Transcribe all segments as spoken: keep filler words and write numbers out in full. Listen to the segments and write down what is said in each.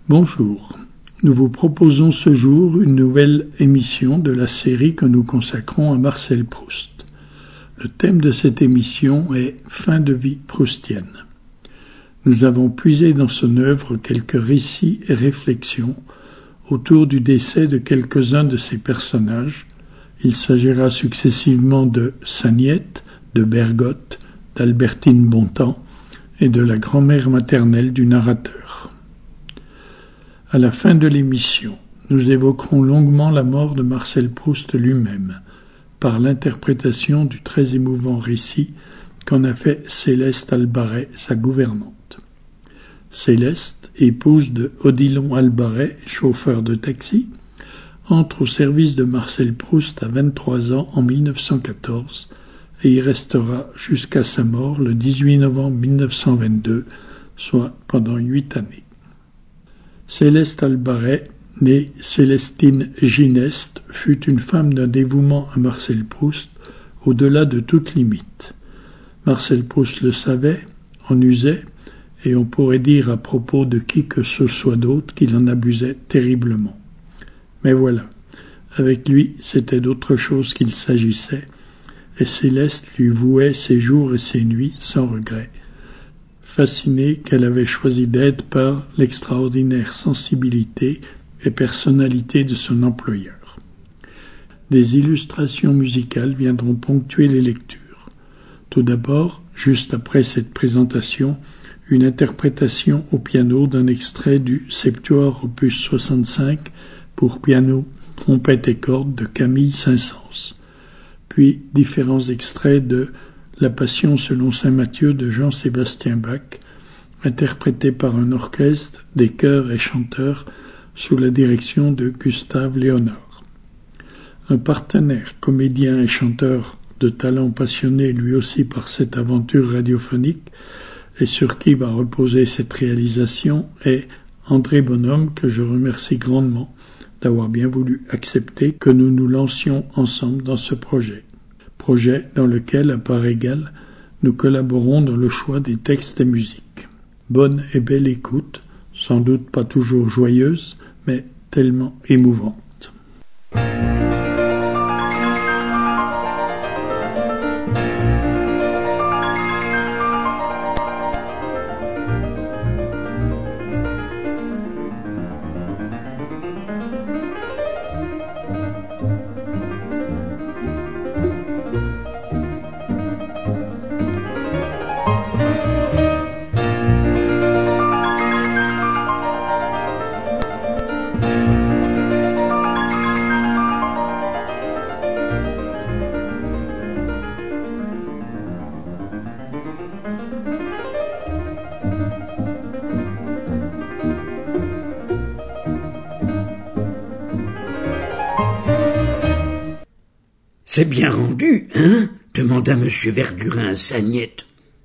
Bonjour, nous vous proposons ce jour une nouvelle émission de la série que nous consacrons à Marcel Proust. Le thème de cette émission est « Fin de vie proustienne ». Nous avons puisé dans son œuvre quelques récits et réflexions autour du décès de quelques-uns de ses personnages. Il s'agira successivement de Sagnette, de Bergotte, d'Albertine Bontemps et de la grand-mère maternelle du narrateur. À la fin de l'émission, nous évoquerons longuement la mort de Marcel Proust lui-même, par l'interprétation du très émouvant récit qu'en a fait Céleste Albaret, sa gouvernante. Céleste, épouse de Odilon Albaret, chauffeur de taxi, entre au service de Marcel Proust à vingt-trois ans en mille neuf cent quatorze et y restera jusqu'à sa mort le dix-huit novembre mille neuf cent vingt-deux, soit pendant huit années. Céleste Albaret, née Célestine Gineste, fut une femme d'un dévouement à Marcel Proust au-delà de toute limite. Marcel Proust le savait, en usait, et on pourrait dire à propos de qui que ce soit d'autre qu'il en abusait terriblement. Mais voilà, avec lui, c'était d'autre chose qu'il s'agissait, et Céleste lui vouait ses jours et ses nuits sans regret, fascinée qu'elle avait choisi d'être par l'extraordinaire sensibilité et personnalité de son employeur. Des illustrations musicales viendront ponctuer les lectures. Tout d'abord, juste après cette présentation, une interprétation au piano d'un extrait du Septuor opus soixante-cinq pour piano, trompette et cordes de Camille Saint-Saëns, puis différents extraits de La Passion selon saint Matthieu de Jean-Sébastien Bach, interprété par un orchestre, des chœurs et chanteurs sous la direction de Gustave Léonard. Un partenaire, comédien et chanteur de talent passionné lui aussi par cette aventure radiophonique et sur qui va reposer cette réalisation est André Bonhomme, que je remercie grandement d'avoir bien voulu accepter que nous nous lancions ensemble dans ce projet. Projet dans lequel, à part égale, nous collaborons dans le choix des textes et musiques. Bonne et belle écoute, sans doute pas toujours joyeuse, mais tellement émouvante. C'est bien rendu, hein? Demanda M. Verdurin à Sagnette.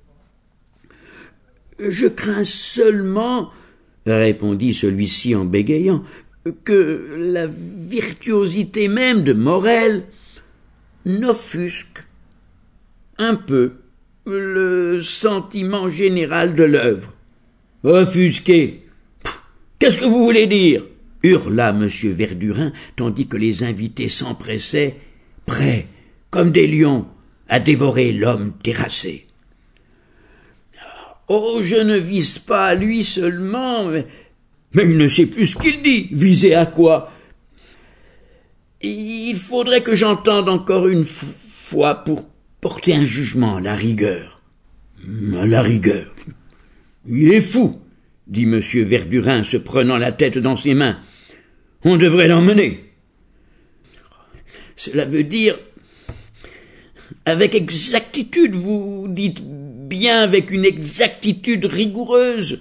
Je crains seulement, répondit celui-ci en bégayant, que la virtuosité même de Morel n'offusque un peu le sentiment général de l'œuvre. Offusqué? Qu'est-ce que vous voulez dire? Hurla M. Verdurin, tandis que les invités s'empressaient, prêts, comme des lions, à dévorer l'homme terrassé. Oh, je ne vise pas à lui seulement, mais, mais il ne sait plus ce qu'il dit. Viser à quoi? Il faudrait que j'entende encore une fois pour porter un jugement à la rigueur. À la rigueur. Il est fou, dit M. Verdurin, se prenant la tête dans ses mains. On devrait l'emmener. Cela veut dire, avec exactitude, vous dites bien avec une exactitude rigoureuse.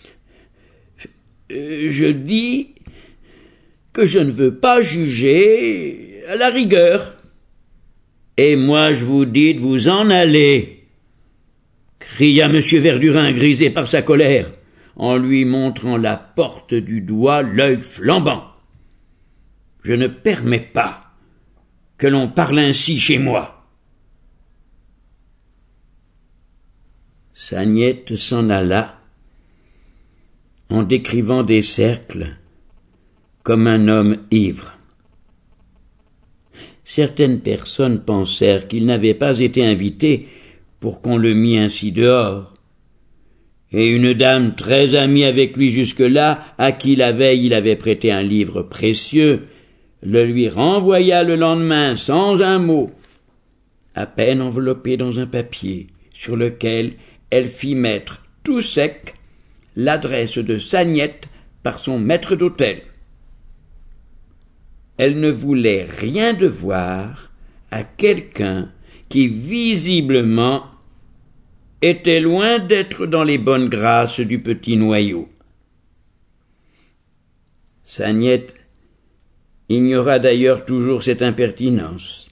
Je dis que je ne veux pas juger à la rigueur. Et moi je vous dis de vous en aller, cria M. Verdurin, grisé par sa colère, en lui montrant la porte du doigt, l'œil flambant. Je ne permets pas que l'on parle ainsi chez moi. Sagnette s'en alla, en décrivant des cercles comme un homme ivre. Certaines personnes pensèrent qu'il n'avait pas été invité pour qu'on le mît ainsi dehors, et une dame très amie avec lui jusque-là, à qui la veille il avait prêté un livre précieux, le lui renvoya le lendemain sans un mot, à peine enveloppé dans un papier, sur lequel elle fit mettre tout sec l'adresse de Sagnette par son maître d'hôtel. Elle ne voulait rien devoir à quelqu'un qui visiblement était loin d'être dans les bonnes grâces du petit noyau. Sagnette ignora d'ailleurs toujours cette impertinence,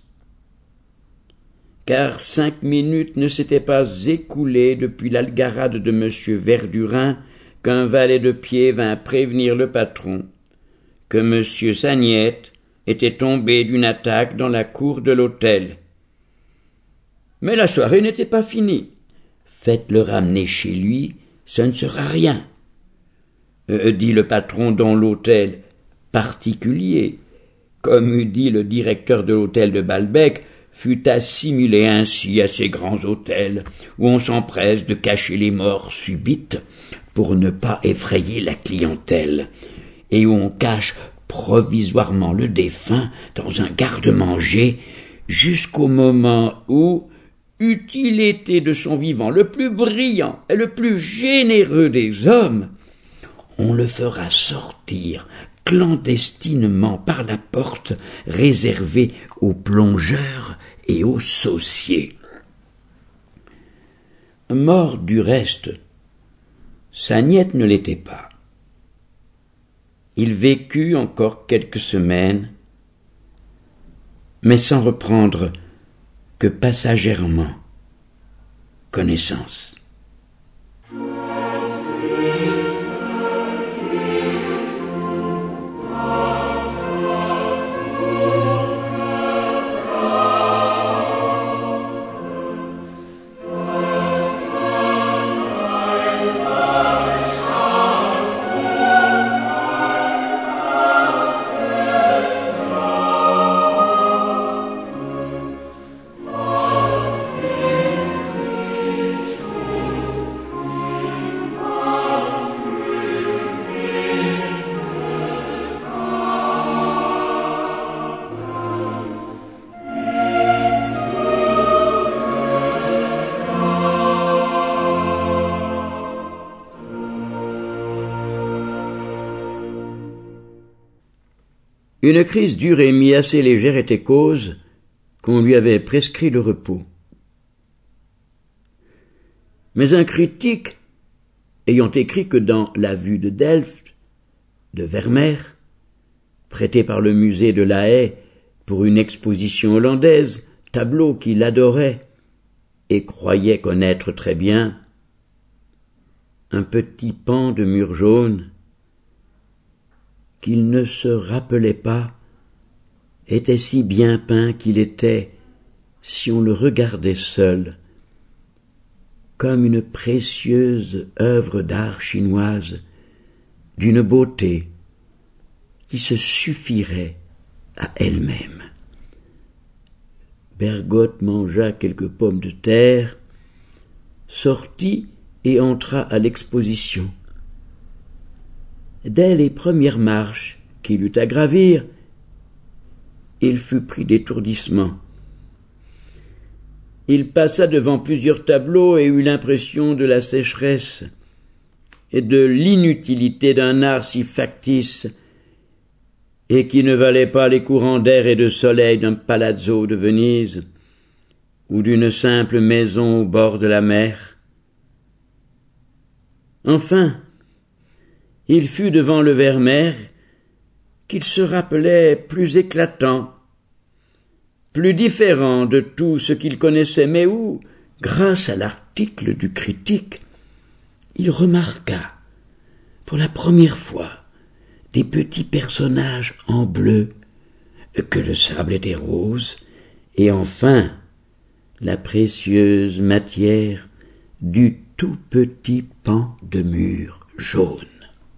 car cinq minutes ne s'étaient pas écoulées depuis l'algarade de monsieur Verdurin qu'un valet de pied vint prévenir le patron que monsieur Sagnette était tombé d'une attaque dans la cour de l'hôtel. Mais la soirée n'était pas finie. Faites-le ramener chez lui, ce ne sera rien, euh, dit le patron dans l'hôtel particulier, comme eût dit le directeur de l'hôtel de Balbec, fut assimilé ainsi à ces grands hôtels, où on s'empresse de cacher les morts subites pour ne pas effrayer la clientèle, et où on cache provisoirement le défunt dans un garde-manger jusqu'au moment où, eût-il été de son vivant le plus brillant et le plus généreux des hommes, on le fera sortir clandestinement par la porte réservée aux plongeurs et aux sauciers. Mort du reste, Sagnette ne l'était pas. Il vécut encore quelques semaines, mais sans reprendre que passagèrement connaissance. Une crise dure et mi assez légère était cause qu'on lui avait prescrit le repos. Mais un critique, ayant écrit que dans La Vue de Delft, de Vermeer, prêté par le musée de La Haye pour une exposition hollandaise, tableau qu'il adorait et croyait connaître très bien, un petit pan de mur jaune, qu'il ne se rappelait pas, était si bien peint qu'il était, si on le regardait seul, comme une précieuse œuvre d'art chinoise, d'une beauté qui se suffirait à elle-même. Bergotte mangea quelques pommes de terre, sortit et entra à l'exposition. Dès les premières marches qu'il eut à gravir, il fut pris d'étourdissement. Il passa devant plusieurs tableaux et eut l'impression de la sécheresse et de l'inutilité d'un art si factice et qui ne valait pas les courants d'air et de soleil d'un palazzo de Venise ou d'une simple maison au bord de la mer. Enfin, il fut devant le Vermeer qu'il se rappelait plus éclatant, plus différent de tout ce qu'il connaissait, mais où, grâce à l'article du critique, il remarqua, pour la première fois, des petits personnages en bleu, que le sable était rose, et enfin, la précieuse matière du tout petit pan de mur jaune.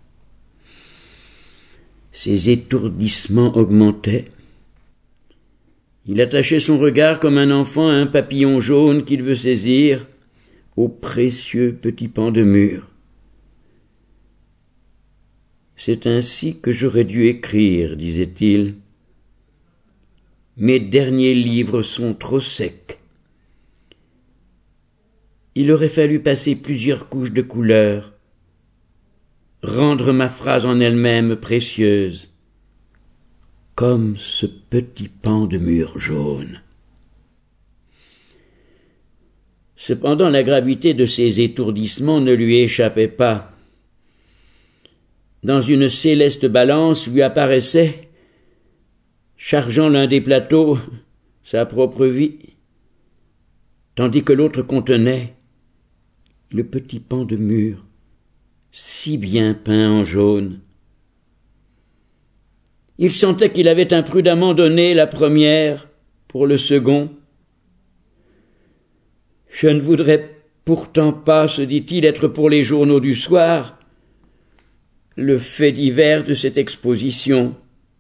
Ses étourdissements augmentaient. Il attachait son regard comme un enfant à un papillon jaune qu'il veut saisir, au précieux petit pan de mur. C'est ainsi que j'aurais dû écrire, disait-il. Mes derniers livres sont trop secs. Il aurait fallu passer plusieurs couches de couleur, rendre ma phrase en elle-même précieuse, comme ce petit pan de mur jaune. Cependant, la gravité de ses étourdissements ne lui échappait pas. Dans une céleste balance lui apparaissait, chargeant l'un des plateaux, sa propre vie, tandis que l'autre contenait le petit pan de mur, si bien peint en jaune. Il sentait qu'il avait imprudemment donné la première pour le second. Je ne voudrais pourtant pas, se dit-il, être pour les journaux du soir le fait divers de cette exposition.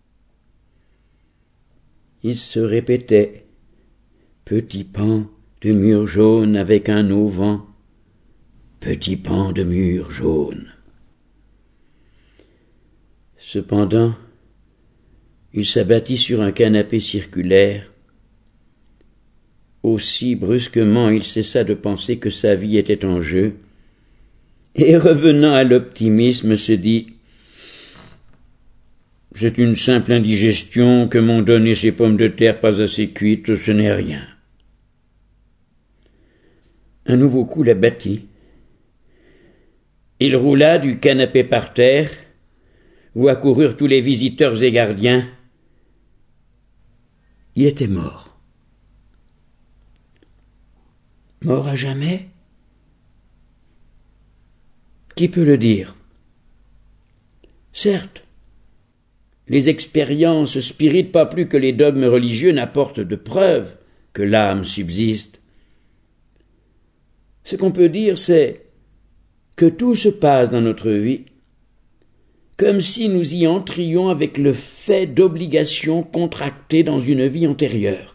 Il se répétait, petit pan de mur jaune avec un auvent, petit pan de mur jaune. Cependant, il s'abattit sur un canapé circulaire. Aussi brusquement il cessa de penser que sa vie était en jeu, et revenant à l'optimisme se dit « C'est une simple indigestion que m'ont donné ces pommes de terre pas assez cuites, ce n'est rien. » Un nouveau coup l'abattit. Il roula du canapé par terre, où accoururent tous les visiteurs et gardiens. Il était mort. Mort à jamais? Qui peut le dire? Certes, les expériences spirites, pas plus que les dogmes religieux, n'apportent de preuves que l'âme subsiste. Ce qu'on peut dire, c'est que tout se passe dans notre vie comme si nous y entrions avec le fait d'obligations contractées dans une vie antérieure.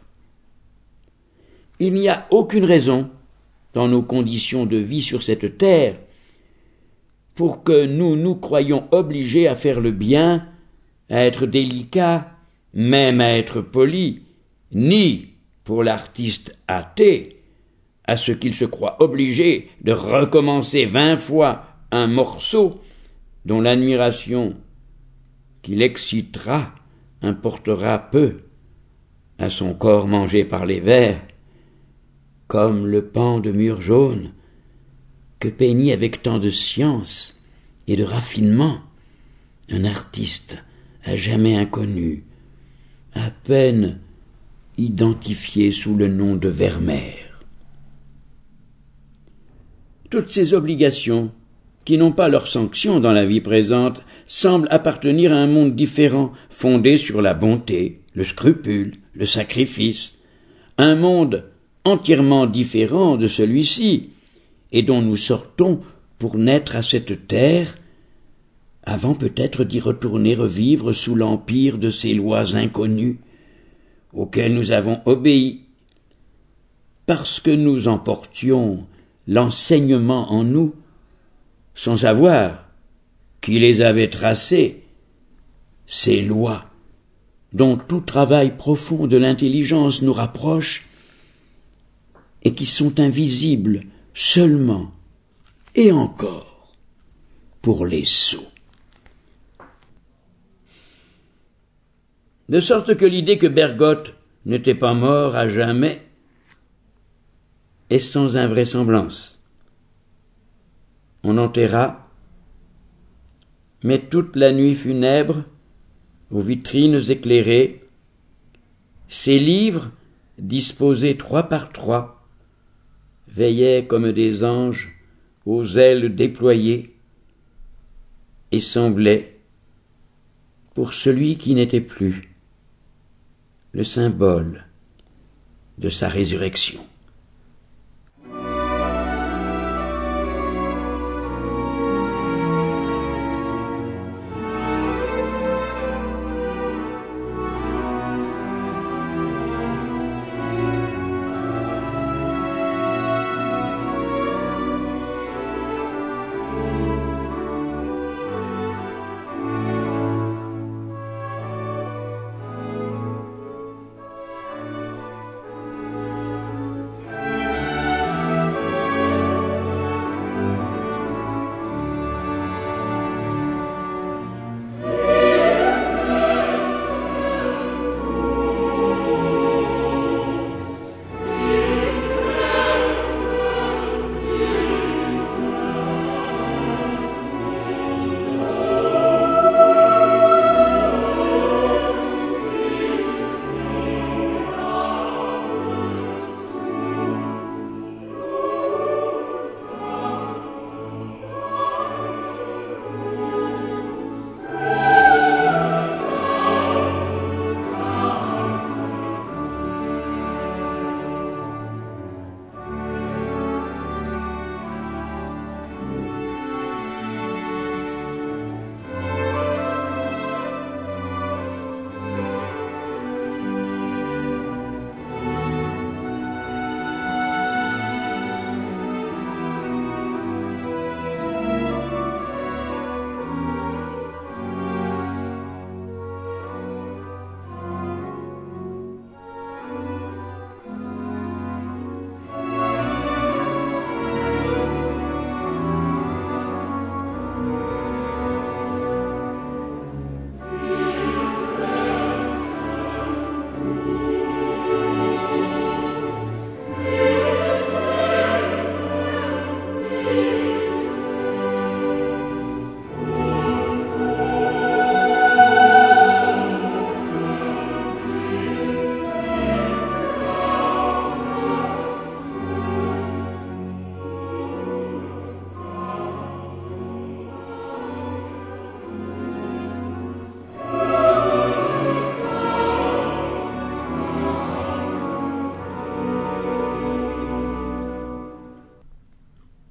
Il n'y a aucune raison, dans nos conditions de vie sur cette terre, pour que nous nous croyions obligés à faire le bien, à être délicats, même à être polis, ni, pour l'artiste athée, à ce qu'il se croit obligé de recommencer vingt fois un morceau dont l'admiration qu'il excitera importera peu à son corps mangé par les vers, comme le pan de mur jaune que peignit avec tant de science et de raffinement un artiste à jamais inconnu, à peine identifié sous le nom de Vermeer. Toutes ces obligations, qui n'ont pas leur sanction dans la vie présente, semblent appartenir à un monde différent, fondé sur la bonté, le scrupule, le sacrifice, un monde entièrement différent de celui-ci, et dont nous sortons pour naître à cette terre, avant peut-être d'y retourner revivre sous l'empire de ces lois inconnues, auxquelles nous avons obéi, parce que nous emportions l'enseignement en nous, sans savoir qui les avait tracées, ces lois, dont tout travail profond de l'intelligence nous rapproche, et qui sont invisibles seulement, et encore, pour les sots. De sorte que l'idée que Bergotte n'était pas mort à jamais est sans invraisemblance. On enterra, mais toute la nuit funèbre, aux vitrines éclairées, ces livres, disposés trois par trois, veillaient comme des anges aux ailes déployées et semblaient, pour celui qui n'était plus, le symbole de sa résurrection.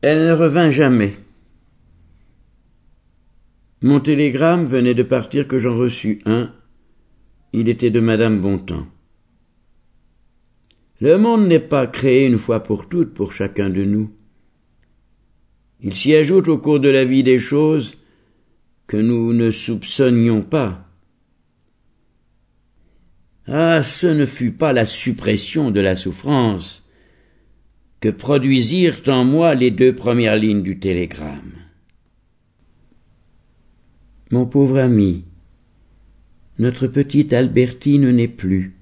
Elle ne revint jamais. Mon télégramme venait de partir que j'en reçus un. Il était de Madame Bontemps. Le monde n'est pas créé une fois pour toutes pour chacun de nous. Il s'y ajoute au cours de la vie des choses que nous ne soupçonnions pas. Ah, ce ne fut pas la suppression de la souffrance que produisirent en moi les deux premières lignes du télégramme. Mon pauvre ami, notre petite Albertine n'est plus.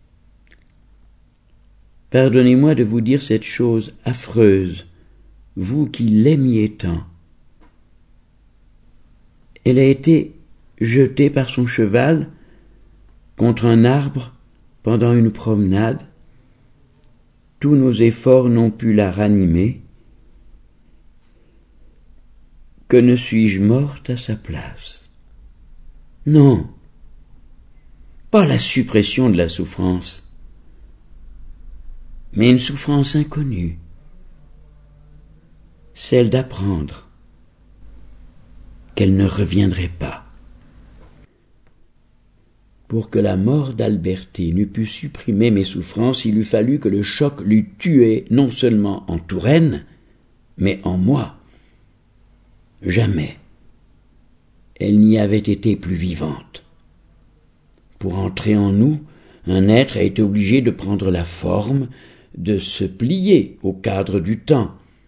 Pardonnez-moi de vous dire cette chose affreuse, vous qui l'aimiez tant. Elle a été jetée par son cheval contre un arbre pendant une promenade. Tous nos efforts n'ont pu la ranimer. Que ne suis-je morte à sa place? Non, pas la suppression de la souffrance, mais une souffrance inconnue, celle d'apprendre qu'elle ne reviendrait pas. Pour que la mort d'Albertine eût pu supprimer mes souffrances, il eût fallu que le choc l'eût tuée non seulement en Touraine, mais en moi. Jamais elle n'y avait été plus vivante. Pour entrer en nous, un être a été obligé de prendre la forme, de se plier au cadre du temps,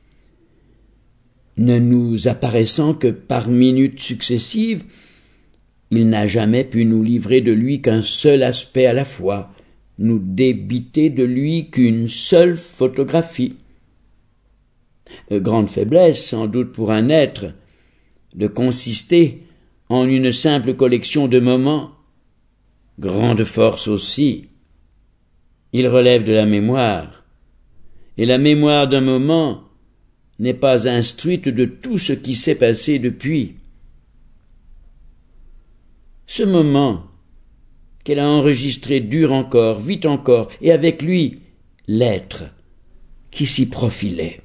ne nous apparaissant que par minutes successives. Il n'a jamais pu nous livrer de lui qu'un seul aspect à la fois, nous débiter de lui qu'une seule photographie. Grande faiblesse, sans doute pour un être, de consister en une simple collection de moments. Grande force aussi. Il relève de la mémoire, et la mémoire d'un moment n'est pas instruite de tout ce qui s'est passé depuis. Ce moment qu'elle a enregistré dure encore, vite encore, et avec lui l'être qui s'y profilait.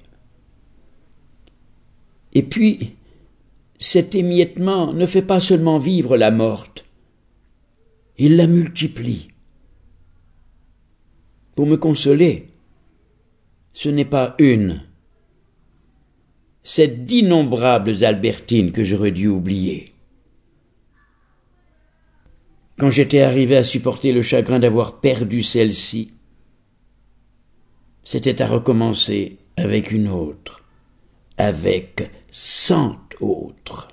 Et puis, cet émiettement ne fait pas seulement vivre la morte, il la multiplie. Pour me consoler, ce n'est pas une, c'est d'innombrables Albertines que j'aurais dû oublier. Quand j'étais arrivé à supporter le chagrin d'avoir perdu celle-ci, c'était à recommencer avec une autre, avec cent autres.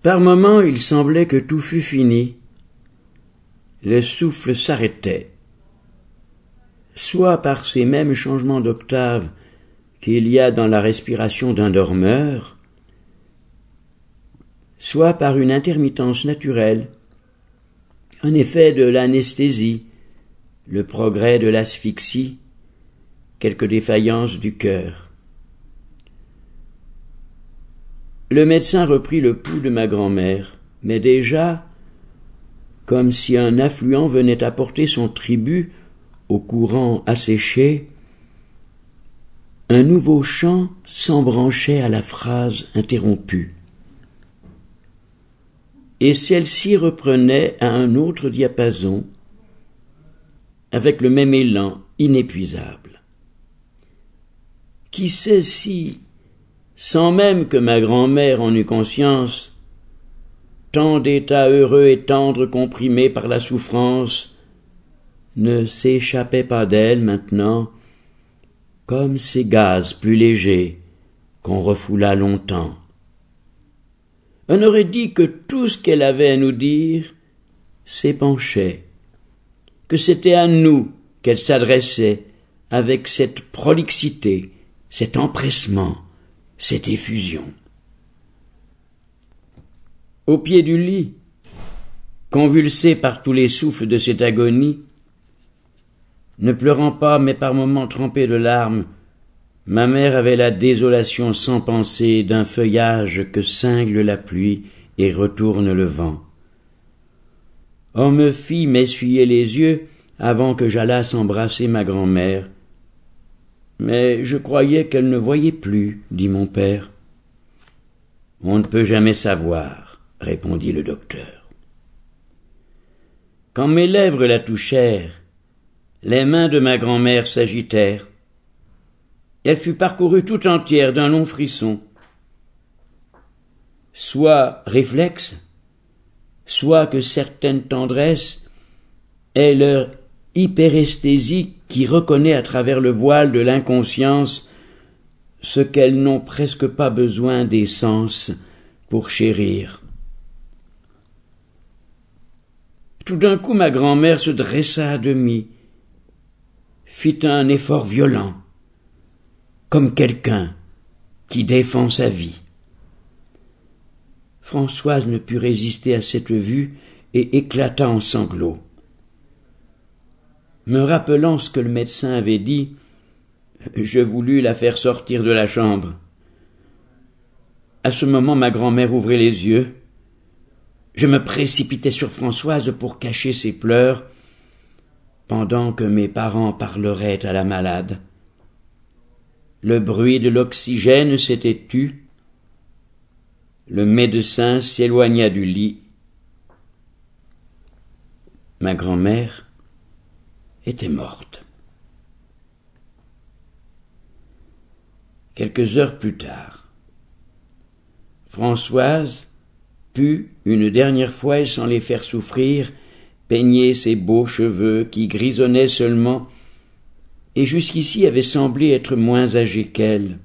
Par moments, il semblait que tout fût fini. Le souffle s'arrêtait, soit par ces mêmes changements d'octave qu'il y a dans la respiration d'un dormeur, soit par une intermittence naturelle, un effet de l'anesthésie, le progrès de l'asphyxie, quelque défaillance du cœur. Le médecin reprit le pouls de ma grand-mère, mais déjà, comme si un affluent venait apporter son tribut au courant asséché, un nouveau chant s'embranchait à la phrase interrompue. Et celle-ci reprenait à un autre diapason, avec le même élan inépuisable. Qui sait si, sans même que ma grand-mère en eût conscience, tant d'états heureux et tendres comprimés par la souffrance ne s'échappaient pas d'elle maintenant, comme ces gaz plus légers qu'on refoula longtemps. On aurait dit que tout ce qu'elle avait à nous dire s'épanchait, que c'était à nous qu'elle s'adressait avec cette prolixité, cet empressement, cette effusion. Au pied du lit, convulsé par tous les souffles de cette agonie, ne pleurant pas mais par moments trempée de larmes, ma mère avait la désolation sans pensée d'un feuillage que cingle la pluie et retourne le vent. On me fit m'essuyer les yeux avant que j'allasse embrasser ma grand-mère. Mais je croyais qu'elle ne voyait plus, dit mon père. On ne peut jamais savoir, répondit le docteur. Quand mes lèvres la touchèrent, les mains de ma grand-mère s'agitèrent. Elle fut parcourue tout entière d'un long frisson. Soit réflexe, soit que certaine tendresse est leur hyperesthésie qui reconnaît à travers le voile de l'inconscience ce qu'elles n'ont presque pas besoin des sens pour chérir. Tout d'un coup, ma grand-mère se dressa à demi, fit un effort violent, comme quelqu'un qui défend sa vie. Françoise ne put résister à cette vue et éclata en sanglots. Me rappelant ce que le médecin avait dit, je voulus la faire sortir de la chambre. À ce moment, ma grand-mère ouvrit les yeux. Je me précipitai sur Françoise pour cacher ses pleurs, pendant que mes parents parleraient à la malade. Le bruit de l'oxygène s'était tu. Le médecin s'éloigna du lit. Ma grand-mère était morte. Quelques heures plus tard, Françoise put, une dernière fois et sans les faire souffrir, peigner ses beaux cheveux qui grisonnaient seulement et jusqu'ici avaient semblé être moins âgés qu'elle.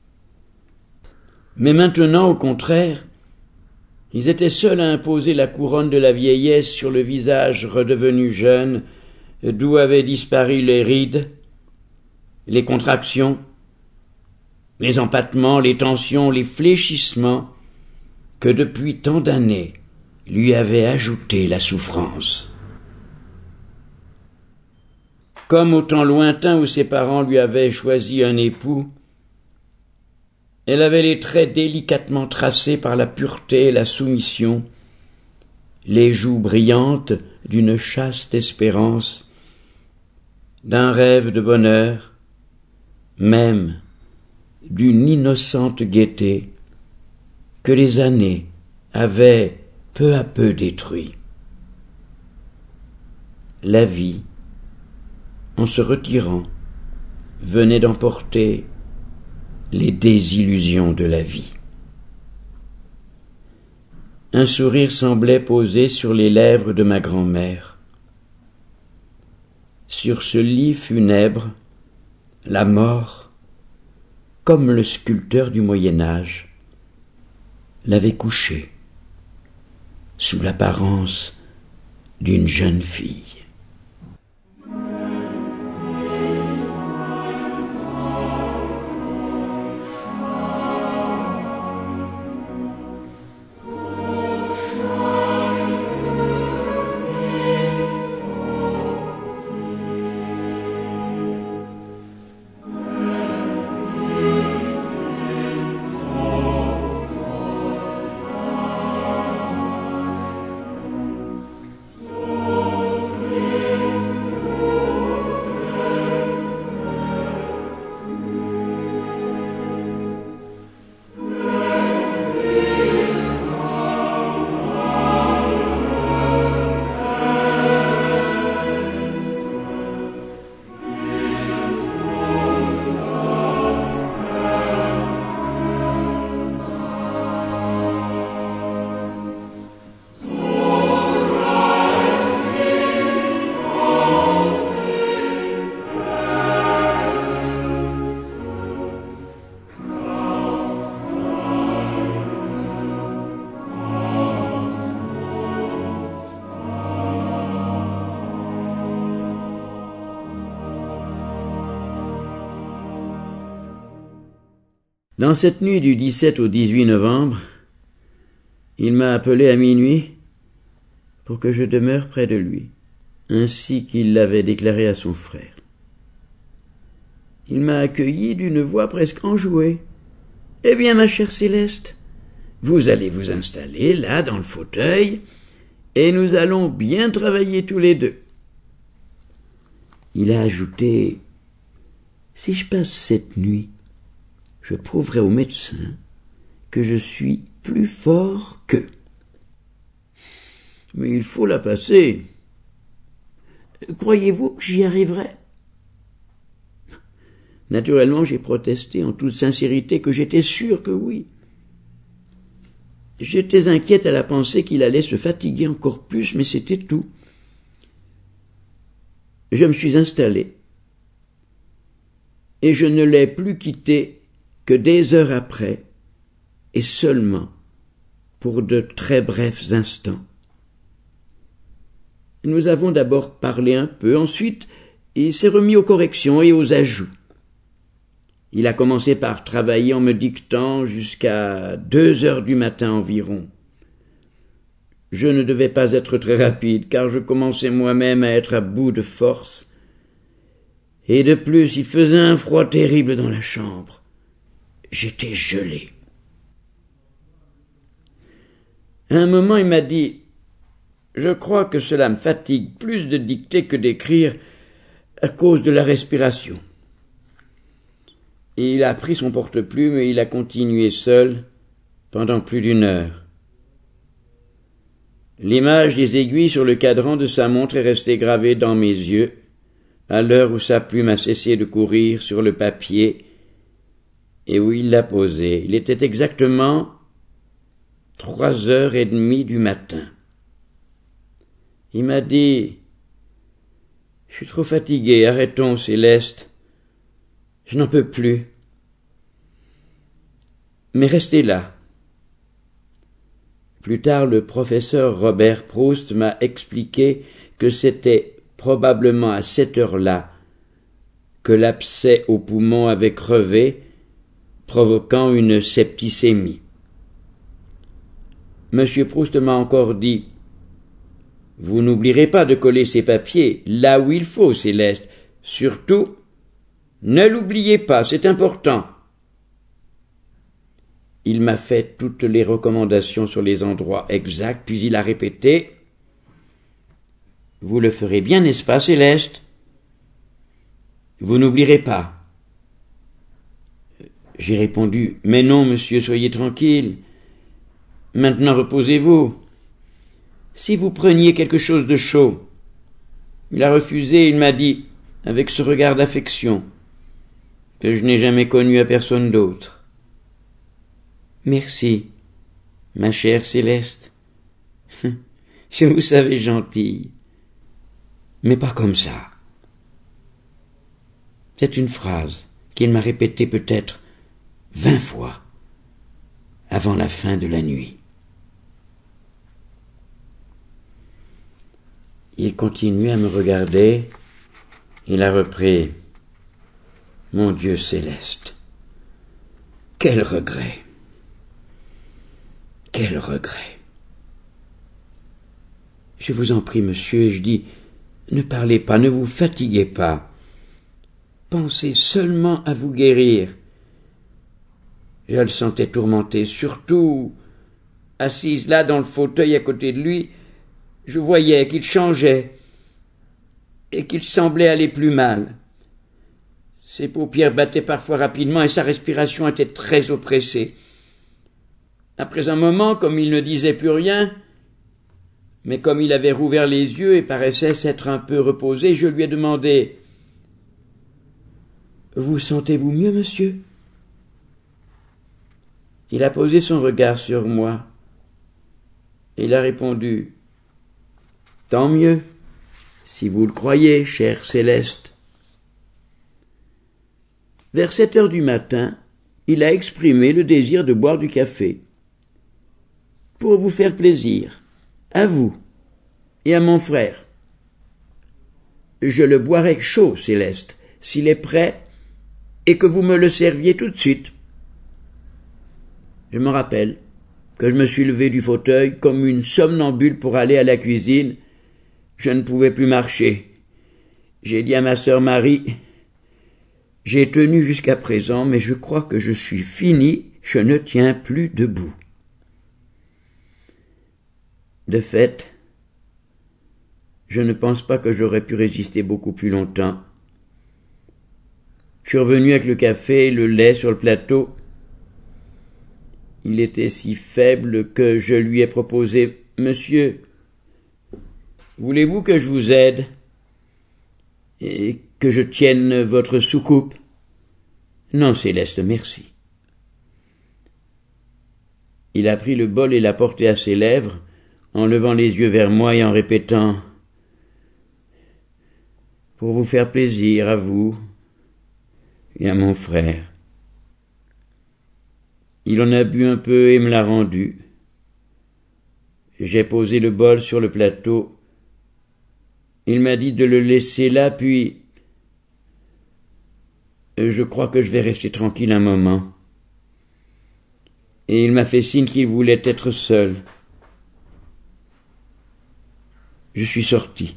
Mais maintenant, au contraire, ils étaient seuls à imposer la couronne de la vieillesse sur le visage redevenu jeune, d'où avaient disparu les rides, les contractions, les empâtements, les tensions, les fléchissements que depuis tant d'années lui avait ajouté la souffrance. Comme au temps lointain où ses parents lui avaient choisi un époux, elle avait les traits délicatement tracés par la pureté et la soumission, les joues brillantes d'une chaste espérance, d'un rêve de bonheur, même d'une innocente gaieté que les années avaient peu à peu détruit. La vie, en se retirant, venait d'emporter les désillusions de la vie. Un sourire semblait posé sur les lèvres de ma grand-mère. Sur ce lit funèbre, la mort, comme le sculpteur du Moyen Âge, l'avait couchée sous l'apparence d'une jeune fille. Dans cette nuit du dix-sept au dix-huit novembre, il m'a appelé à minuit pour que je demeure près de lui, ainsi qu'il l'avait déclaré à son frère. Il m'a accueilli d'une voix presque enjouée. « Eh bien, ma chère Céleste, vous allez vous installer là dans le fauteuil, et nous allons bien travailler tous les deux. » Il a ajouté « Si je passe cette nuit, je prouverai au médecin que je suis plus fort qu'eux. Mais il faut la passer. Croyez-vous que j'y arriverai ? » Naturellement, j'ai protesté en toute sincérité que j'étais sûr que oui. J'étais inquiète à la pensée qu'il allait se fatiguer encore plus, mais c'était tout. Je me suis installé, et je ne l'ai plus quitté que des heures après, et seulement pour de très brefs instants. Nous avons d'abord parlé un peu, ensuite il s'est remis aux corrections et aux ajouts. Il a commencé par travailler en me dictant jusqu'à deux heures du matin environ. Je ne devais pas être très rapide, car je commençais moi-même à être à bout de force. Et de plus, il faisait un froid terrible dans la chambre. J'étais gelé. À un moment, il m'a dit « Je crois que cela me fatigue plus de dicter que d'écrire à cause de la respiration. » Il a pris son porte-plume et il a continué seul pendant plus d'une heure. L'image des aiguilles sur le cadran de sa montre est restée gravée dans mes yeux, à l'heure où sa plume a cessé de courir sur le papier et où il l'a posée. Il était exactement trois heures et demie du matin. Il m'a dit « Je suis trop fatigué, arrêtons, Céleste. Je n'en peux plus. Mais restez là. » Plus tard, le professeur Robert Proust m'a expliqué que c'était probablement à cette heure-là que l'abcès au poumon avait crevé, provoquant une septicémie. Monsieur Proust m'a encore dit « Vous n'oublierez pas de coller ces papiers là où il faut, Céleste. Surtout, ne l'oubliez pas, c'est important. » Il m'a fait toutes les recommandations sur les endroits exacts, puis il a répété « Vous le ferez bien, n'est-ce pas, Céleste? Vous n'oublierez pas. » J'ai répondu « Mais non, monsieur, soyez tranquille. Maintenant, reposez-vous. Si vous preniez quelque chose de chaud. » Il a refusé, il m'a dit, avec ce regard d'affection, que je n'ai jamais connu à personne d'autre. « Merci, ma chère Céleste. Je vous savais gentille, mais pas comme ça. » C'est une phrase qu'il m'a répétée peut-être vingt fois avant la fin de la nuit. Il continuait à me regarder. Il a repris. Mon Dieu céleste, quel regret, quel regret. Je vous en prie, monsieur, et je dis, ne parlez pas, ne vous fatiguez pas. Pensez seulement à vous guérir. Je le sentais tourmenté, surtout, assise là dans le fauteuil à côté de lui, je voyais qu'il changeait et qu'il semblait aller plus mal. Ses paupières battaient parfois rapidement et sa respiration était très oppressée. Après un moment, comme il ne disait plus rien, mais comme il avait rouvert les yeux et paraissait s'être un peu reposé, je lui ai demandé « Vous sentez-vous mieux, monsieur ?» Il a posé son regard sur moi. Et il a répondu « Tant mieux, si vous le croyez, chère Céleste. » Vers sept heures du matin, il a exprimé le désir de boire du café. Pour vous faire plaisir, à vous et à mon frère. Je le boirai chaud, Céleste, s'il est prêt, et que vous me le serviez tout de suite. Je me rappelle que je me suis levé du fauteuil comme une somnambule pour aller à la cuisine. Je ne pouvais plus marcher. J'ai dit à ma sœur Marie, « J'ai tenu jusqu'à présent, mais je crois que je suis fini, je ne tiens plus debout. » De fait, je ne pense pas que j'aurais pu résister beaucoup plus longtemps. Je suis revenu avec le café et le lait sur le plateau. Il était si faible que je lui ai proposé « Monsieur, voulez-vous que je vous aide et que je tienne votre soucoupe ?»« Non, Céleste, merci. » Il a pris le bol et l'a porté à ses lèvres, en levant les yeux vers moi et en répétant « Pour vous faire plaisir à vous et à mon frère. » Il en a bu un peu et me l'a rendu. J'ai posé le bol sur le plateau. Il m'a dit de le laisser là, puis je crois que je vais rester tranquille un moment. Et il m'a fait signe qu'il voulait être seul. Je suis sorti.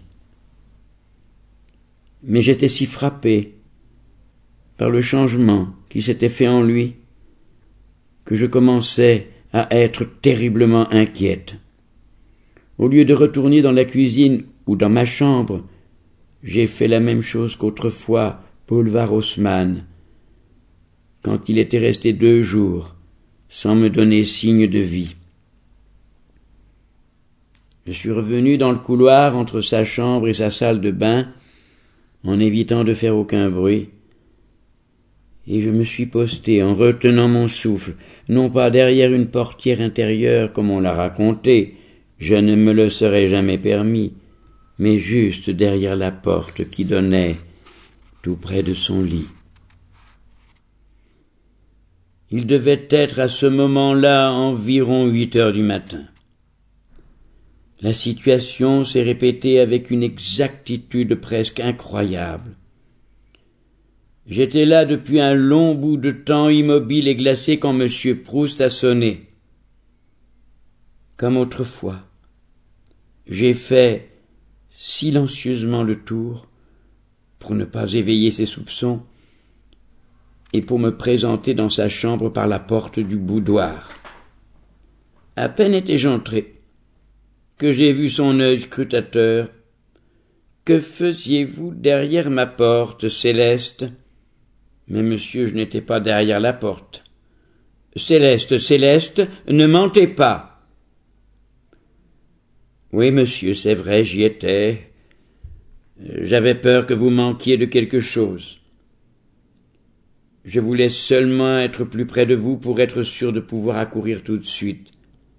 Mais j'étais si frappé par le changement qui s'était fait en lui que je commençais à être terriblement inquiète. Au lieu de retourner dans la cuisine ou dans ma chambre, j'ai fait la même chose qu'autrefois Boulevard Haussmann, quand il était resté deux jours sans me donner signe de vie. Je suis revenu dans le couloir entre sa chambre et sa salle de bain, en évitant de faire aucun bruit, et je me suis posté en retenant mon souffle, non pas derrière une portière intérieure comme on l'a raconté, je ne me le serais jamais permis, mais juste derrière la porte qui donnait tout près de son lit. Il devait être à ce moment-là environ huit heures du matin. La situation s'est répétée avec une exactitude presque incroyable. J'étais là depuis un long bout de temps, immobile et glacé, quand M. Proust a sonné. Comme autrefois, j'ai fait silencieusement le tour pour ne pas éveiller ses soupçons et pour me présenter dans sa chambre par la porte du boudoir. À peine étais-je entré que j'ai vu son œil scrutateur. « Que faisiez-vous derrière ma porte, Céleste ?» Mais monsieur, je n'étais pas derrière la porte. « Céleste, Céleste, ne mentez pas !»« Oui, monsieur, c'est vrai, j'y étais. J'avais peur que vous manquiez de quelque chose. Je voulais seulement être plus près de vous pour être sûr de pouvoir accourir tout de suite. »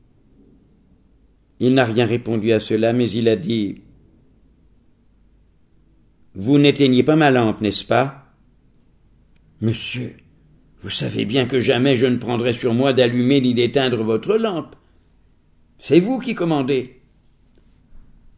Il n'a rien répondu à cela, mais il a dit « Vous n'éteignez pas ma lampe, n'est-ce pas ?»« Monsieur, vous savez bien que jamais je ne prendrai sur moi d'allumer ni d'éteindre votre lampe. C'est vous qui commandez. »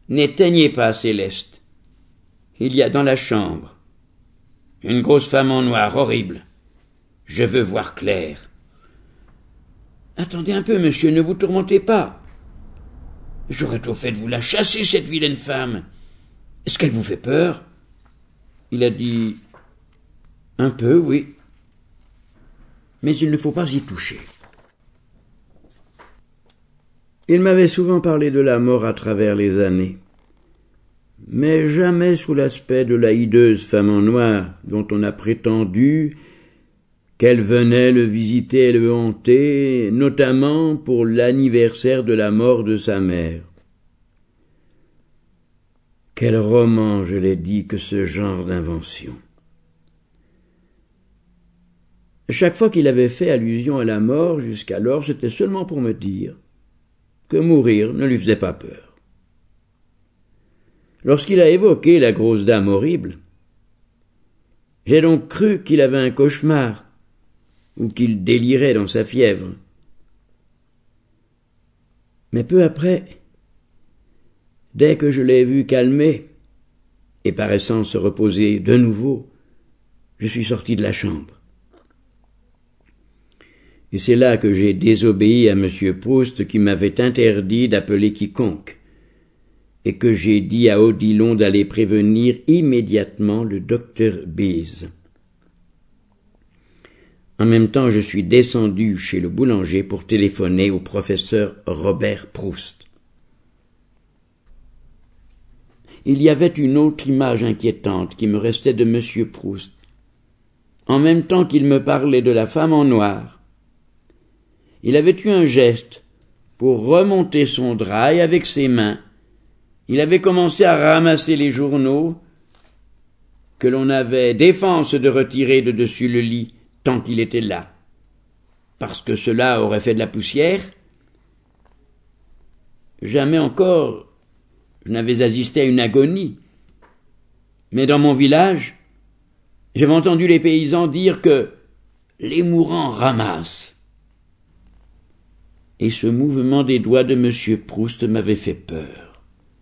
N'éteignez pas, Céleste. Il y a dans la chambre une grosse femme en noir horrible. Je veux voir clair. » « Attendez un peu, monsieur, ne vous tourmentez pas. J'aurais au fait de vous la chasser, cette vilaine femme. Est-ce qu'elle vous fait peur ?» Il a dit « Un peu, oui. Mais il ne faut pas y toucher. » Il m'avait souvent parlé de la mort à travers les années, mais jamais sous l'aspect de la hideuse femme en noir dont on a prétendu qu'elle venait le visiter et le hanter, notamment pour l'anniversaire de la mort de sa mère. Quel roman, je l'ai dit, que ce genre d'invention. Chaque fois qu'il avait fait allusion à la mort jusqu'alors, c'était seulement pour me dire que mourir ne lui faisait pas peur. Lorsqu'il a évoqué la grosse dame horrible, j'ai donc cru qu'il avait un cauchemar, ou qu'il délirait dans sa fièvre. Mais peu après, dès que je l'ai vu calmer, et paraissant se reposer de nouveau, je suis sorti de la chambre. Et c'est là que j'ai désobéi à M. Proust qui m'avait interdit d'appeler quiconque, et que j'ai dit à Odilon d'aller prévenir immédiatement le docteur Bees. En même temps, je suis descendu chez le boulanger pour téléphoner au professeur Robert Proust. Il y avait une autre image inquiétante qui me restait de M. Proust. En même temps qu'il me parlait de la femme en noir, il avait eu un geste pour remonter son drap et avec ses mains, il avait commencé à ramasser les journaux que l'on avait défense de retirer de dessus le lit tant qu'il était là, parce que cela aurait fait de la poussière. Jamais encore je n'avais assisté à une agonie, mais dans mon village, j'avais entendu les paysans dire que les mourants ramassent. Et ce mouvement des doigts de M. Proust m'avait fait peur.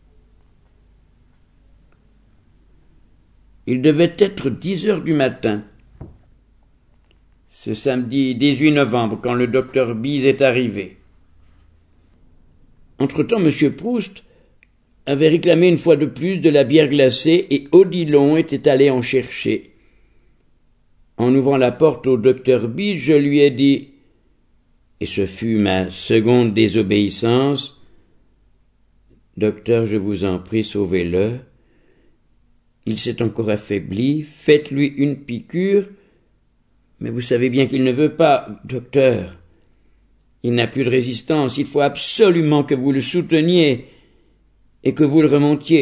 Il devait être dix heures du matin, ce samedi dix-huit novembre, quand le docteur Bees est arrivé. Entre-temps, M. Proust avait réclamé une fois de plus de la bière glacée et Odilon était allé en chercher. En ouvrant la porte au docteur Bees, je lui ai dit, et ce fut ma seconde désobéissance, « Docteur, je vous en prie, sauvez-le. Il s'est encore affaibli, faites-lui une piqûre. Mais vous savez bien qu'il ne veut pas, docteur. Il n'a plus de résistance, il faut absolument que vous le souteniez et que vous le remontiez. »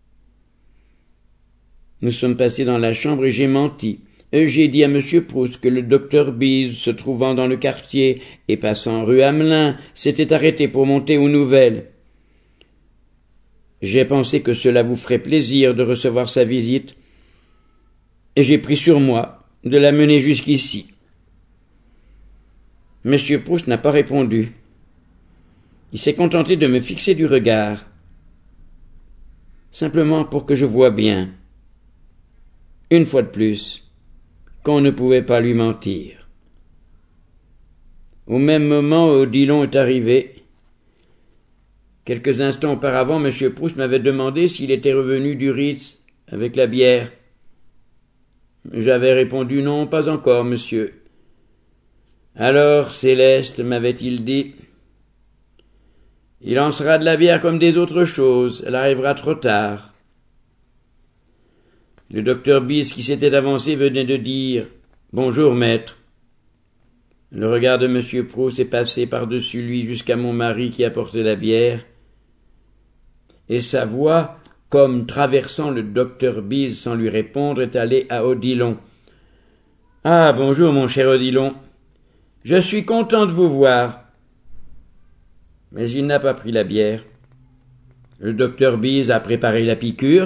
Nous sommes passés dans la chambre et j'ai menti. J'ai dit à M. Proust que le docteur Bees, se trouvant dans le quartier et passant rue Hamelin, s'était arrêté pour monter aux nouvelles. J'ai pensé que cela vous ferait plaisir de recevoir sa visite, et j'ai pris sur moi de la mener jusqu'ici. M. Proust n'a pas répondu. Il s'est contenté de me fixer du regard, simplement pour que je voie bien, une fois de plus, qu'on ne pouvait pas lui mentir. Au même moment, Odilon est arrivé. Quelques instants auparavant, M. Proust m'avait demandé s'il était revenu du Ritz avec la bière. J'avais répondu non, pas encore, monsieur. Alors, Céleste, m'avait-il dit, il en sera de la bière comme des autres choses, elle arrivera trop tard. Le docteur Bees, qui s'était avancé, venait de dire « Bonjour, maître ». Le regard de M. Proust est passé par-dessus lui jusqu'à mon mari qui apportait la bière, et sa voix, comme traversant le docteur Bees sans lui répondre, est allée à Odilon. « Ah, bonjour, mon cher Odilon. Je suis content de vous voir. » Mais il n'a pas pris la bière. Le docteur Bees a préparé la piqûre.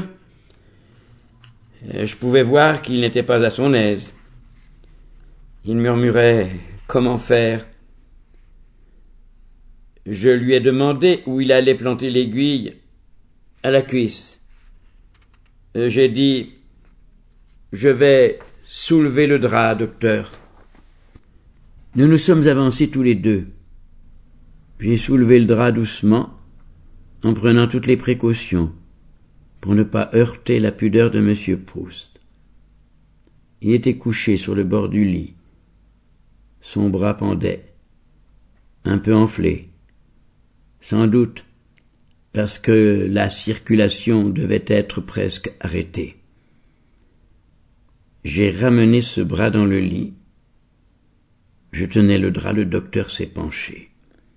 Je pouvais voir qu'il n'était pas à son aise. Il murmurait « Comment faire ?» Je lui ai demandé où il allait planter l'aiguille. à la cuisse. Euh, j'ai dit « Je vais soulever le drap, docteur ». Nous nous sommes avancés tous les deux. J'ai soulevé le drap doucement, en prenant toutes les précautions, pour ne pas heurter la pudeur de M. Proust. Il était couché sur le bord du lit. Son bras pendait, un peu enflé, sans doute parce que la circulation devait être presque arrêtée. J'ai ramené ce bras dans le lit. Je tenais le drap, le docteur s'est penché.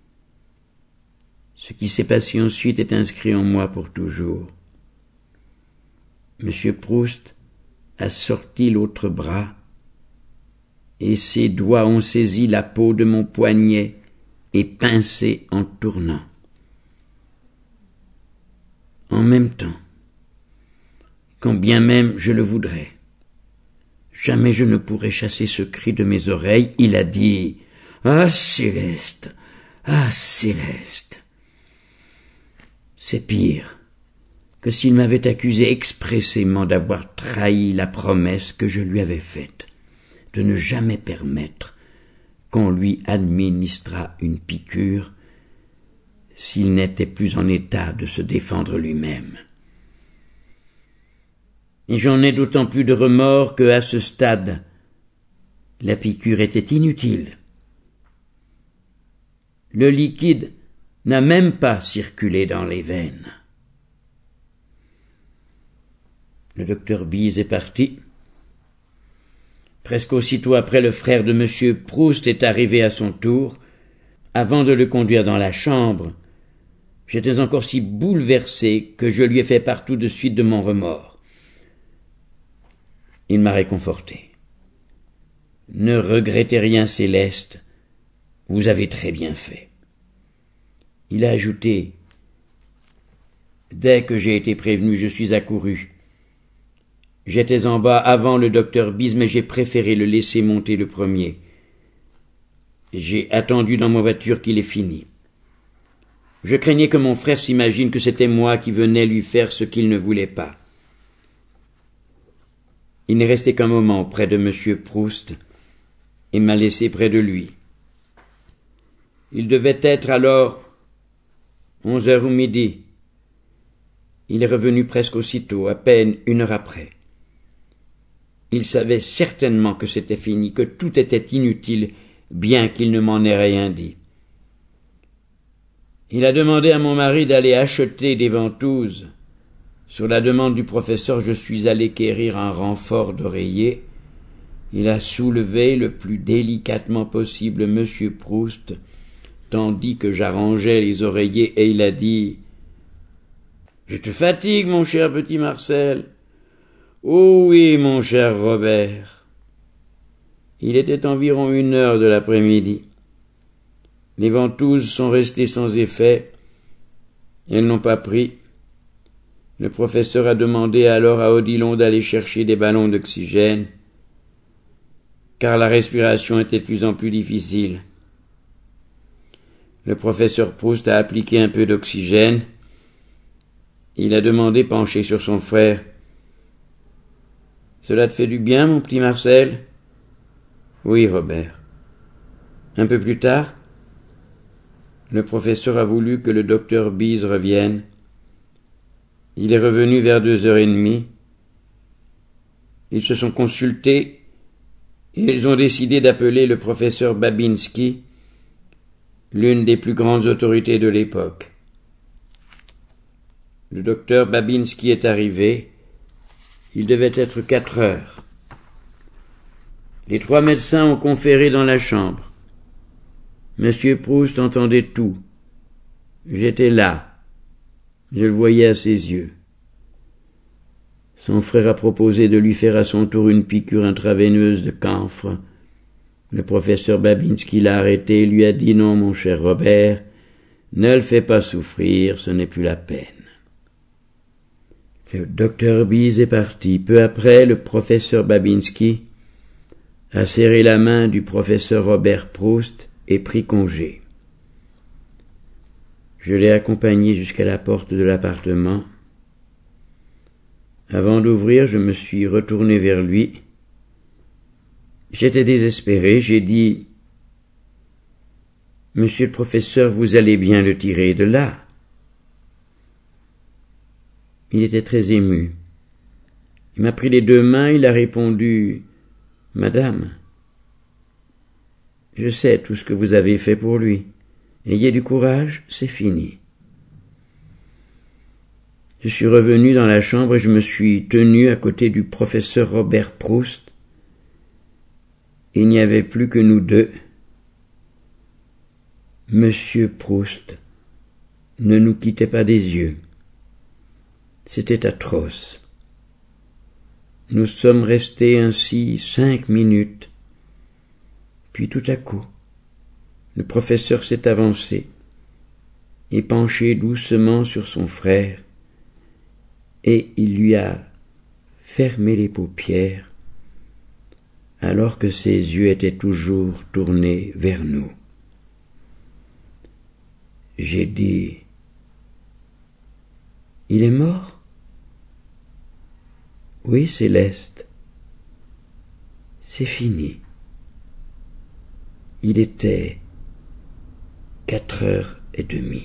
Ce qui s'est passé ensuite est inscrit en moi pour toujours. Monsieur Proust a sorti l'autre bras, et ses doigts ont saisi la peau de mon poignet et pincé en tournant. En même temps, quand bien même je le voudrais, jamais je ne pourrais chasser ce cri de mes oreilles. Il a dit « Ah, Céleste! Ah, Céleste !» C'est pire que s'il m'avait accusé expressément d'avoir trahi la promesse que je lui avais faite, de ne jamais permettre qu'on lui administrât une piqûre s'il n'était plus en état de se défendre lui-même. Et j'en ai d'autant plus de remords que, à ce stade, la piqûre était inutile. Le liquide n'a même pas circulé dans les veines. Le docteur Bise est parti. Presque aussitôt après, le frère de M. Proust est arrivé à son tour. Avant de le conduire dans la chambre, j'étais encore si bouleversé que je lui ai fait part tout de suite de mon remords. Il m'a réconforté. « Ne regrettez rien, Céleste, vous avez très bien fait. » Il a ajouté « Dès que j'ai été prévenu, je suis accouru. J'étais en bas avant le docteur Bise, mais j'ai préféré le laisser monter le premier. J'ai attendu dans ma voiture qu'il ait fini. Je craignais que mon frère s'imagine que c'était moi qui venais lui faire ce qu'il ne voulait pas. Il n'est resté qu'un moment près de M. Proust et m'a laissé près de lui. Il devait être alors onze heures ou midi. Il est revenu presque aussitôt, à peine une heure après. Il savait certainement que c'était fini, que tout était inutile, bien qu'il ne m'en ait rien dit. Il a demandé à mon mari d'aller acheter des ventouses. Sur la demande du professeur, je suis allé quérir un renfort d'oreiller. Il a soulevé le plus délicatement possible M. Proust, tandis que j'arrangeais les oreillers, et il a dit « Je te fatigue, mon cher petit Marcel. »« Oh oui, mon cher Robert. » Il était environ une heure de l'après-midi. Les ventouses sont restées sans effet. Elles n'ont pas pris. Le professeur a demandé alors à Odilon d'aller chercher des ballons d'oxygène, car la respiration était de plus en plus difficile. Le professeur Proust a appliqué un peu d'oxygène. Il a demandé, penché sur son frère, « Cela te fait du bien, mon petit Marcel ?»« Oui, Robert. » Un peu plus tard, le professeur a voulu que le docteur Bise revienne. Il est revenu vers deux heures et demie. Ils se sont consultés et ils ont décidé d'appeler le professeur Babinski, l'une des plus grandes autorités de l'époque. Le docteur Babinski est arrivé. Il devait être quatre heures. Les trois médecins ont conféré dans la chambre. Monsieur Proust entendait tout. J'étais là. Je le voyais à ses yeux. Son frère a proposé de lui faire à son tour une piqûre intraveineuse de camphre. Le professeur Babinski l'a arrêté et lui a dit « Non, mon cher Robert, ne le fais pas souffrir, ce n'est plus la peine. » Le docteur Bise est parti. Peu après, le professeur Babinski a serré la main du professeur Robert Proust et pris congé. Je l'ai accompagné jusqu'à la porte de l'appartement Avant d'ouvrir, je me suis retourné vers lui. J'étais désespéré, j'ai dit « Monsieur le professeur, vous allez bien le tirer de là ?» Il était très ému. Il m'a pris les deux mains, il a répondu « Madame, je sais tout ce que vous avez fait pour lui. Ayez du courage, c'est fini. » Je suis revenu dans la chambre et je me suis tenu à côté du professeur Robert Proust. Il n'y avait plus que nous deux. Monsieur Proust ne nous quittait pas des yeux. C'était atroce. Nous sommes restés ainsi cinq minutes. Puis tout à coup, le professeur s'est avancé et penché doucement sur son frère, et il lui a fermé les paupières, alors que ses yeux étaient toujours tournés vers nous. J'ai dit « Il est mort ?»« Oui, Céleste, c'est fini. » Il était quatre heures et demie.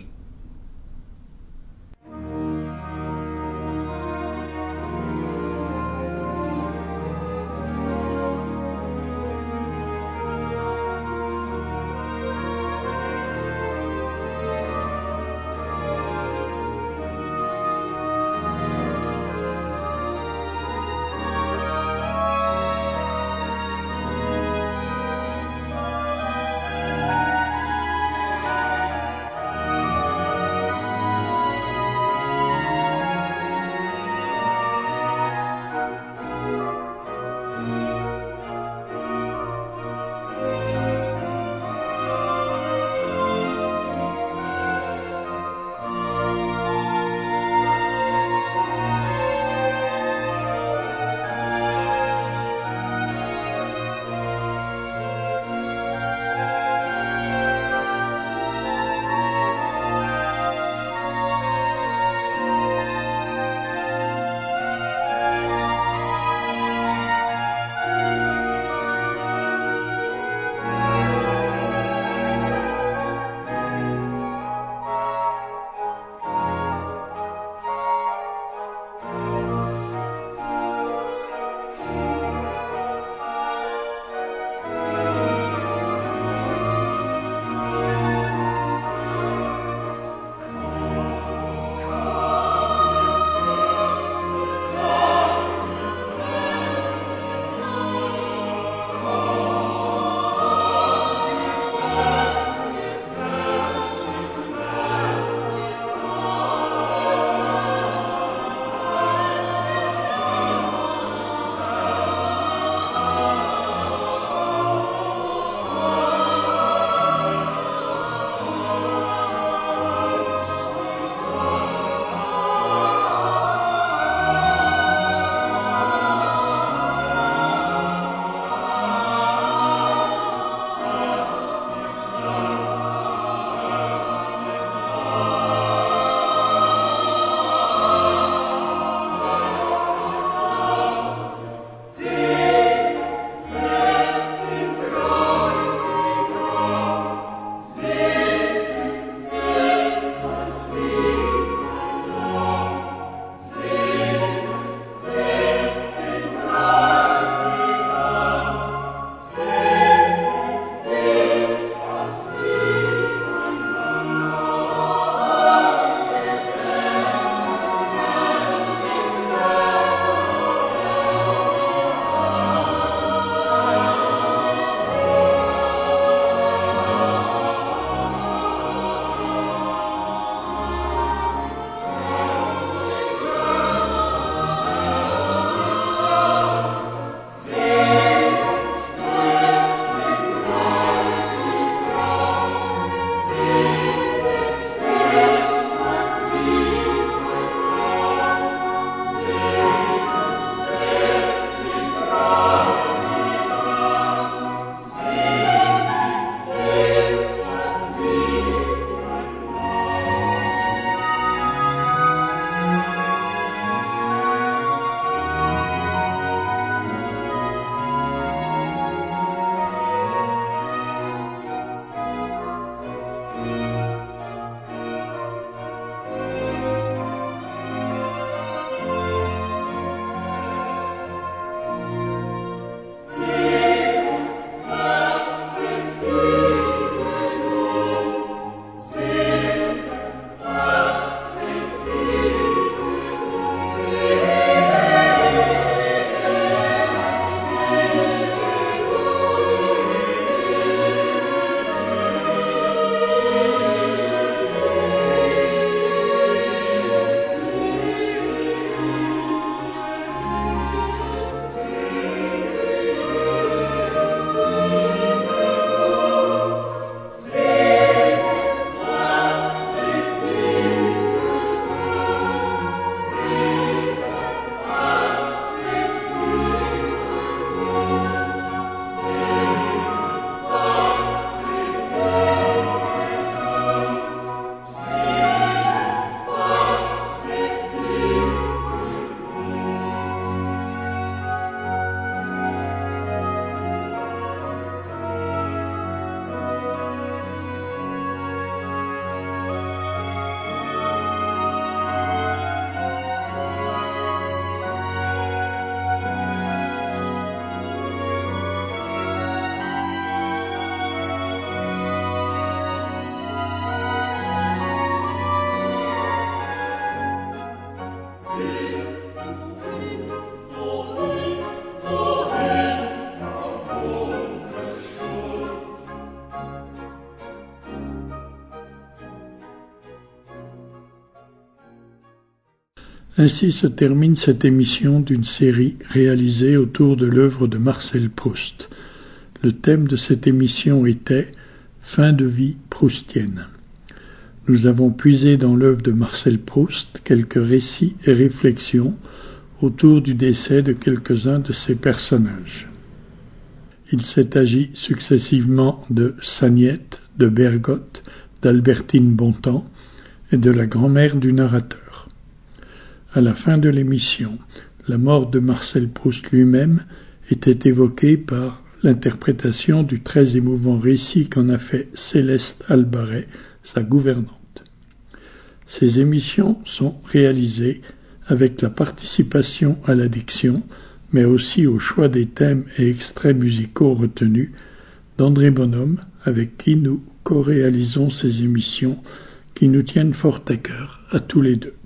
Ainsi se termine cette émission d'une série réalisée autour de l'œuvre de Marcel Proust. Le thème de cette émission était « Fin de vie proustienne ». Nous avons puisé dans l'œuvre de Marcel Proust quelques récits et réflexions autour du décès de quelques-uns de ses personnages. Il s'est agi successivement de Sagnette, de Bergotte, d'Albertine Bontemps et de la grand-mère du narrateur. À la fin de l'émission, la mort de Marcel Proust lui-même était évoquée par l'interprétation du très émouvant récit qu'en a fait Céleste Albaret, sa gouvernante. Ces émissions sont réalisées avec la participation à la diction, mais aussi au choix des thèmes et extraits musicaux retenus d'André Bonhomme, avec qui nous co-réalisons ces émissions qui nous tiennent fort à cœur à tous les deux.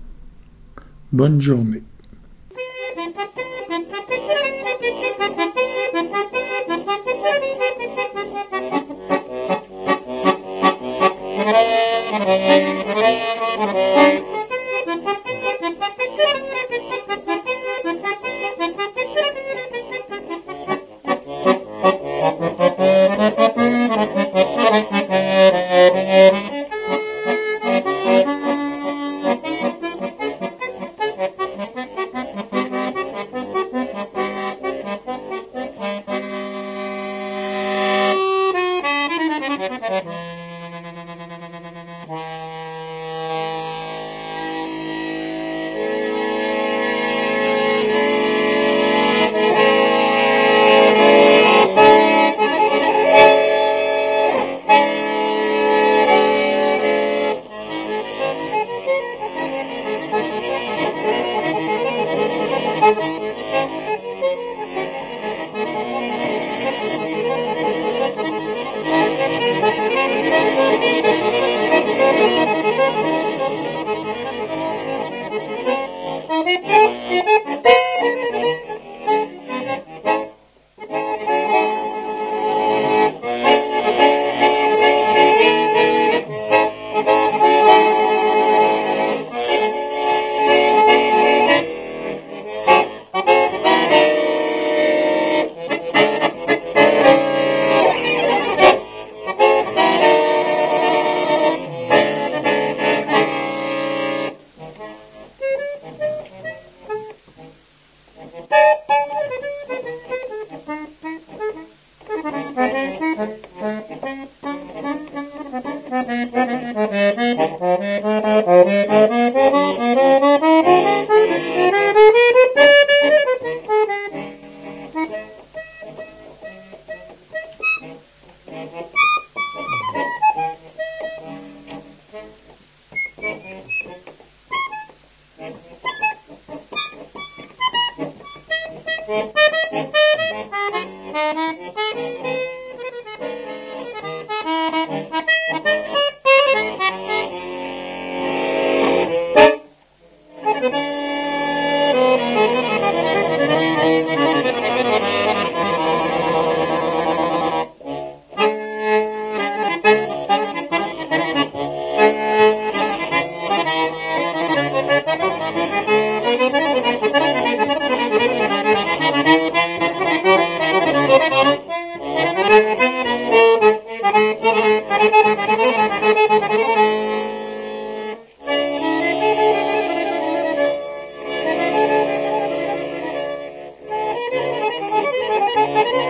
Bonne journée. Thank you.